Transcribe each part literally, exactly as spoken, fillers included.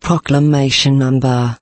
Proclamation Number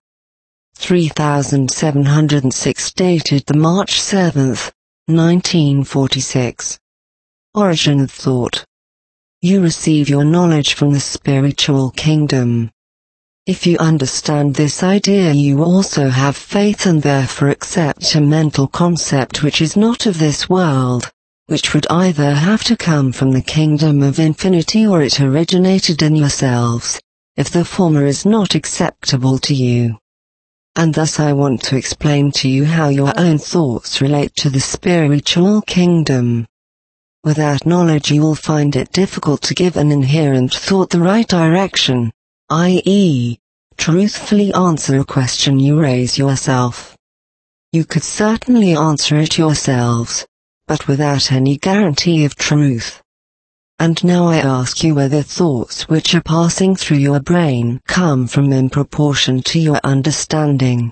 three thousand seven hundred six, dated the March seventh, nineteen forty-six. Origin of thought. You receive your knowledge from the spiritual kingdom. If you understand this idea, you also have faith and therefore accept a mental concept which is not of this world, which would either have to come from the kingdom of infinity or it originated in yourselves, if the former is not acceptable to you. And thus I want to explain to you how your own thoughts relate to the spiritual kingdom. Without knowledge you will find it difficult to give an inherent thought the right direction, that is, truthfully answer a question you raise yourself. You could certainly answer it yourselves, but without any guarantee of truth. And now I ask you whether thoughts which are passing through your brain come from in proportion to your understanding.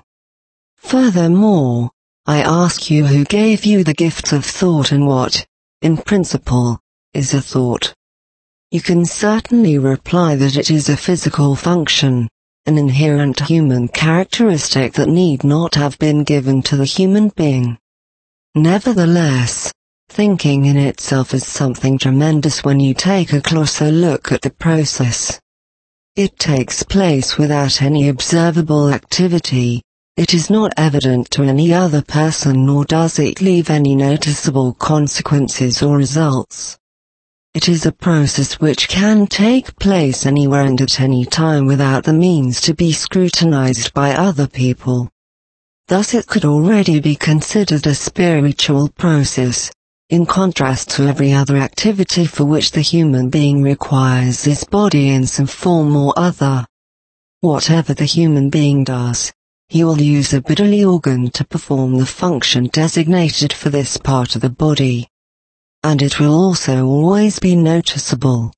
Furthermore, I ask you who gave you the gifts of thought and what, in principle, is a thought. You can certainly reply that it is a physical function, an inherent human characteristic that need not have been given to the human being. Nevertheless, thinking in itself is something tremendous when you take a closer look at the process. It takes place without any observable activity. It is not evident to any other person, nor does it leave any noticeable consequences or results. It is a process which can take place anywhere and at any time without the means to be scrutinized by other people. Thus it could already be considered a spiritual process, in contrast to every other activity for which the human being requires his body in some form or other. Whatever the human being does, he will use a bodily organ to perform the function designated for this part of the body. And it will also always be noticeable.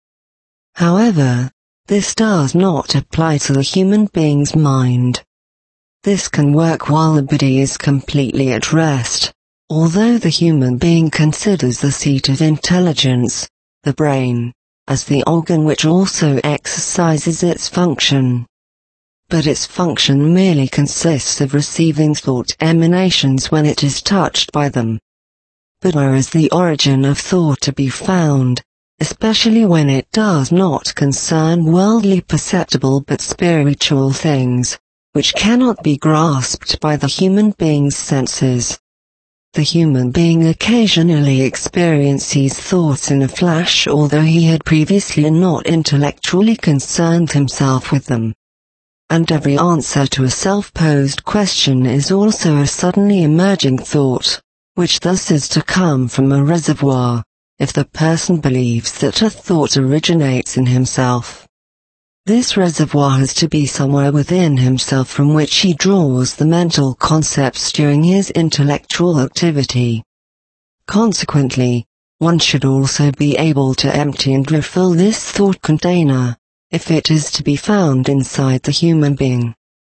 However, this does not apply to the human being's mind. This can work while the body is completely at rest, although the human being considers the seat of intelligence, the brain, as the organ which also exercises its function. But its function merely consists of receiving thought emanations when it is touched by them. But where is the origin of thought to be found, especially when it does not concern worldly perceptible but spiritual things, which cannot be grasped by the human being's senses? The human being occasionally experiences thoughts in a flash, although he had previously not intellectually concerned himself with them. And every answer to a self-posed question is also a suddenly emerging thought, which thus is to come from a reservoir, if the person believes that a thought originates in himself. This reservoir has to be somewhere within himself from which he draws the mental concepts during his intellectual activity. Consequently, one should also be able to empty and refill this thought container, if it is to be found inside the human being.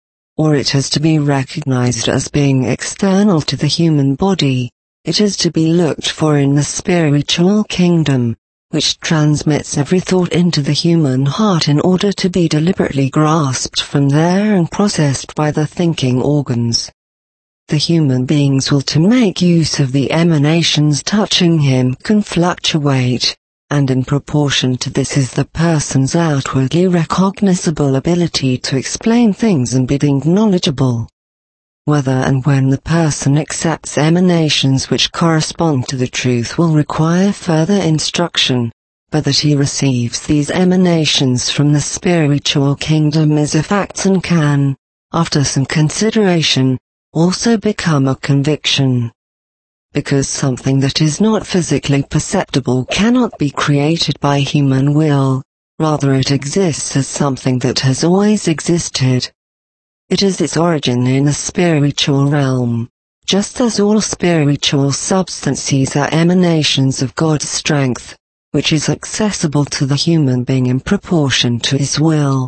Or it has to be recognized as being external to the human body. It is to be looked for in the spiritual kingdom, which transmits every thought into the human heart in order to be deliberately grasped from there and processed by the thinking organs. The human being's will to make use of the emanations touching him can fluctuate, and in proportion to this is the person's outwardly recognizable ability to explain things and be deemed knowledgeable. Whether and when the person accepts emanations which correspond to the truth will require further instruction, but that he receives these emanations from the spiritual kingdom is a fact and can, after some consideration, also become a conviction. Because something that is not physically perceptible cannot be created by human will, rather it exists as something that has always existed. It is its origin in the spiritual realm, just as all spiritual substances are emanations of God's strength, which is accessible to the human being in proportion to his will.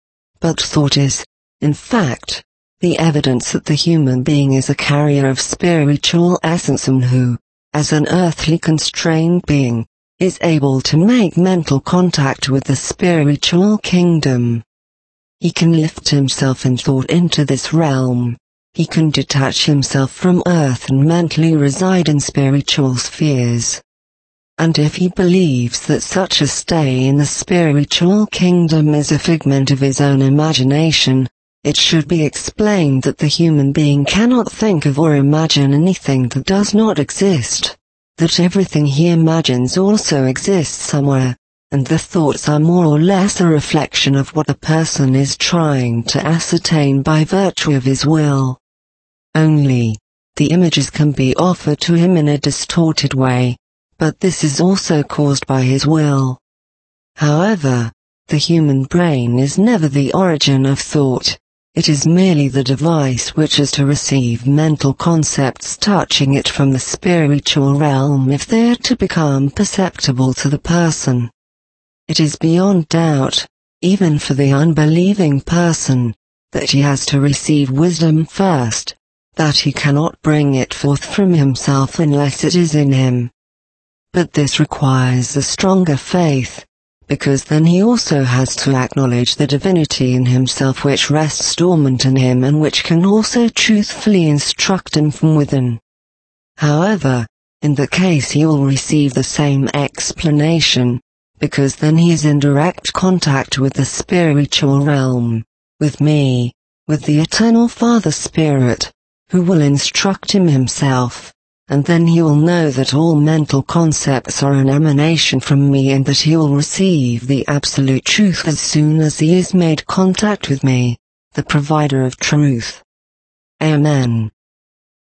But thought is, in fact, the evidence that the human being is a carrier of spiritual essence and who, as an earthly constrained being, is able to make mental contact with the spiritual kingdom. He can lift himself in thought into this realm. He can detach himself from earth and mentally reside in spiritual spheres. And if he believes that such a stay in the spiritual kingdom is a figment of his own imagination, it should be explained that the human being cannot think of or imagine anything that does not exist, that everything he imagines also exists somewhere, and the thoughts are more or less a reflection of what a person is trying to ascertain by virtue of his will. Only, the images can be offered to him in a distorted way, but this is also caused by his will. However, the human brain is never the origin of thought. It is merely the device which is to receive mental concepts touching it from the spiritual realm if they are to become perceptible to the person. It is beyond doubt, even for the unbelieving person, that he has to receive wisdom first, that he cannot bring it forth from himself unless it is in him. But this requires a stronger faith, because then he also has to acknowledge the divinity in himself which rests dormant in him and which can also truthfully instruct him from within. However, in that case he will receive the same explanation, because then he is in direct contact with the spiritual realm, with me, with the Eternal Father Spirit, who will instruct him himself. And then he will know that all mental concepts are an emanation from me and that he will receive the absolute truth as soon as he has made contact with me, the provider of truth. Amen.